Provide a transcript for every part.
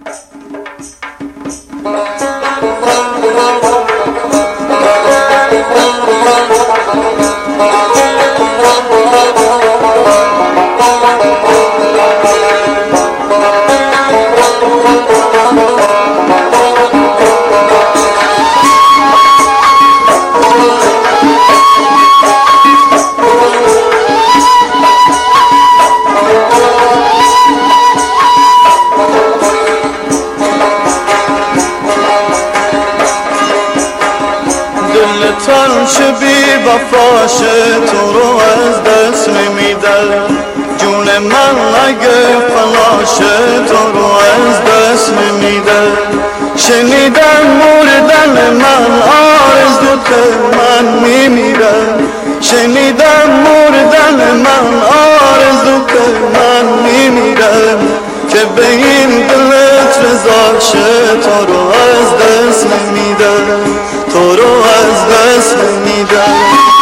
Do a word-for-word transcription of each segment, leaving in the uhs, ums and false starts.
تنش بی وفاشه تو رو از دست نمیدم، جون من اگه فلاشه تو رو از دست نمیدم. شنیدم مردن من آرزوت من میمیرم، شنیدم مردن من آرزوت من میمیرم، که به این دلت رضا شه تو رو از دست نمیدم، تو رو از دست نمیدم.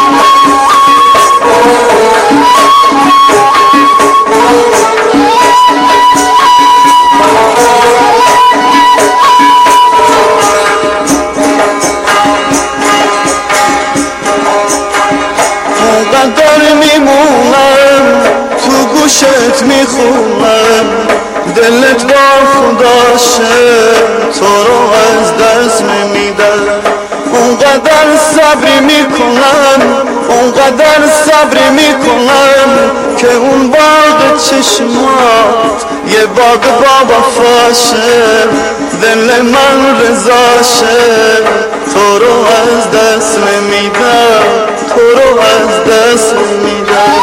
اونقدر میمونم تو گوشت میخونم، دلت با خداشه تو رو از دست نمیدم. اونقدر صبری میکنم، اونقدر صبری میکنم، که اون باغ چشمات یه باغ با وفاشه، دل من رضاشه تو رو از دست نمیدم، تو رو از دست نمیدم.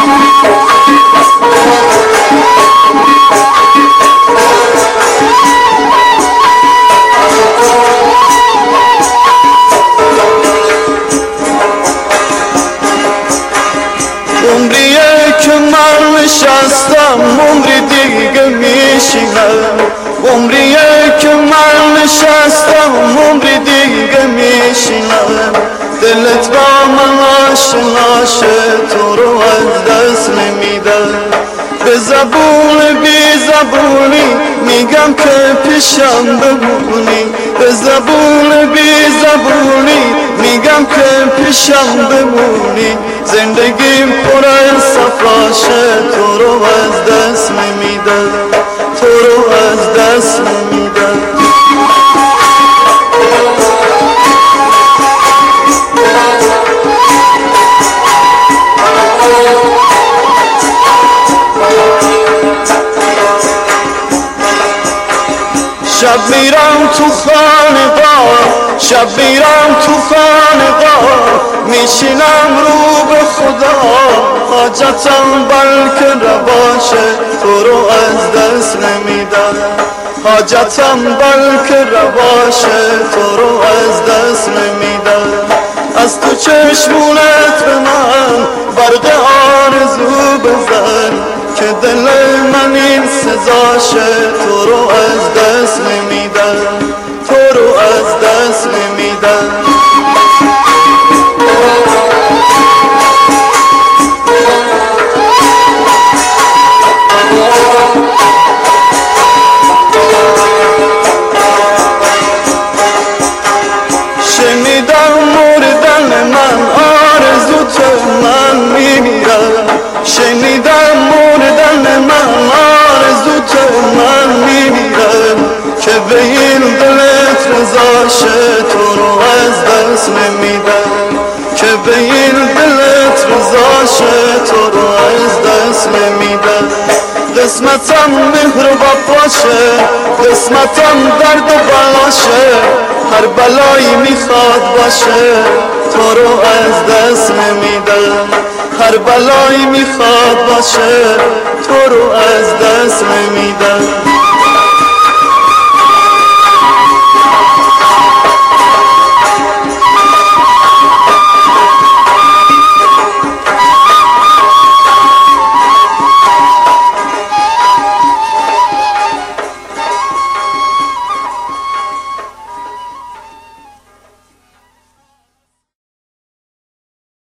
عمریه که من نشستم عمری دیگه میشینم، عمریه که من نشستم عمری دیگه میشینم، دلت با من آشناشه تو رو از دست نمیدم. به زبون بی زبونی میگم که پیشم بمونی، به زبون بی زبونی میگم که پیشم بمونی، زندگیم پر از صفاشه تو رو از دست نمیدم، تو رو از دست نمیدم. شب میرم تو خانقاه، شب میرم تو خانقاه، میشینم رو به خدا، حاجتم بلکه رواشه تو رو از دست نمیدم، حاجتم بلکه رواشه تو رو از دست نمیدم. از تو چشمونت به من برق آرزو بزن، که دل من این سزاشه تو رو از دست نمیدم، تو رو از دست نمیدم. شنیدم مردن من آرزوت من میمیرم، شنیدم مردن من آرزوت من میمیرم، که به این دلت رضاشه تو رو از دست نمیدم، که به این دلت رضاشه تو رو از دست نمیدم. قسمتم مهر و وفاشه، قسمتم درد و بلاشه، هر بلایی میخواد باشه تو رو از دست نمیدم، هر بلایی میخواد باشه تو رو از دست نمیدم.